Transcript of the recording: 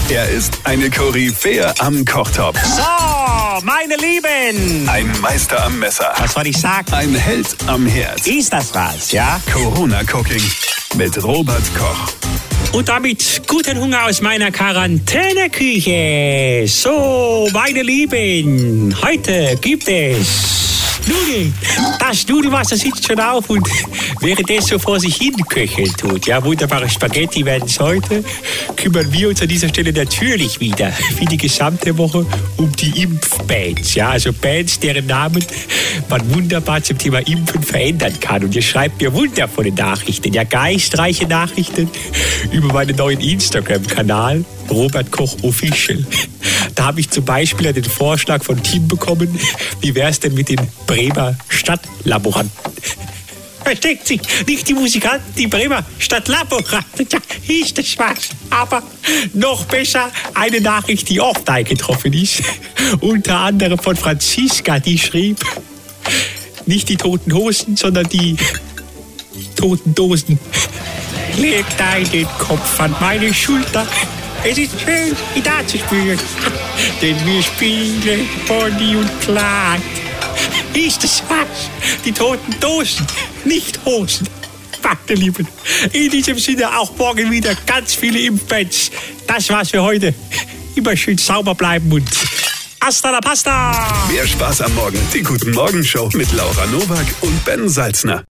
Er ist eine Koryphäe am Kochtopf. So, meine Lieben. Ein Meister am Messer. Was soll ich sagen? Ein Held am Herd. Ist das was, ja? Corona Cooking mit Robert Koch. Und damit guten Hunger aus meiner Quarantäneküche. So, meine Lieben, heute gibt es Nudeln. Das Nudelwasser sitzt schon auf und während es so vor sich hin köcheln tut, ja, wunderbare Spaghetti werden es heute, kümmern wir uns an dieser Stelle natürlich wieder, wie die gesamte Woche, um die Impfbands. Ja, also Bands, deren Namen man wunderbar zum Thema Impfen verändern kann. Und ihr schreibt mir wundervolle Nachrichten, ja, geistreiche Nachrichten über meinen neuen Instagram-Kanal, Robert Koch Official. Da habe ich zum Beispiel den Vorschlag von Tim bekommen, wie wäre es denn mit den Bremer Stadtlaboranten? Versteckt sich nicht die Musikanten, die Bremer Stadtlaboranten. Ja, ist das was. Aber noch besser eine Nachricht, die oft eingetroffen ist. Unter anderem von Franziska, die schrieb, nicht die toten Hosen, sondern die toten Dosen. Leg deinen Kopf an meine Schulter. Es ist schön, ihn da zu spüren. Denn wir spielen Bonnie und Clyde. Ist das was? Die toten Dosen, nicht Hosen. Meine Lieben, in diesem Sinne auch morgen wieder ganz viele Impfbands. Das war's für heute. Immer schön sauber bleiben und hasta la pasta. Mehr Spaß am Morgen. Die Guten Morgen Show mit Laura Nowak und Ben Salzner.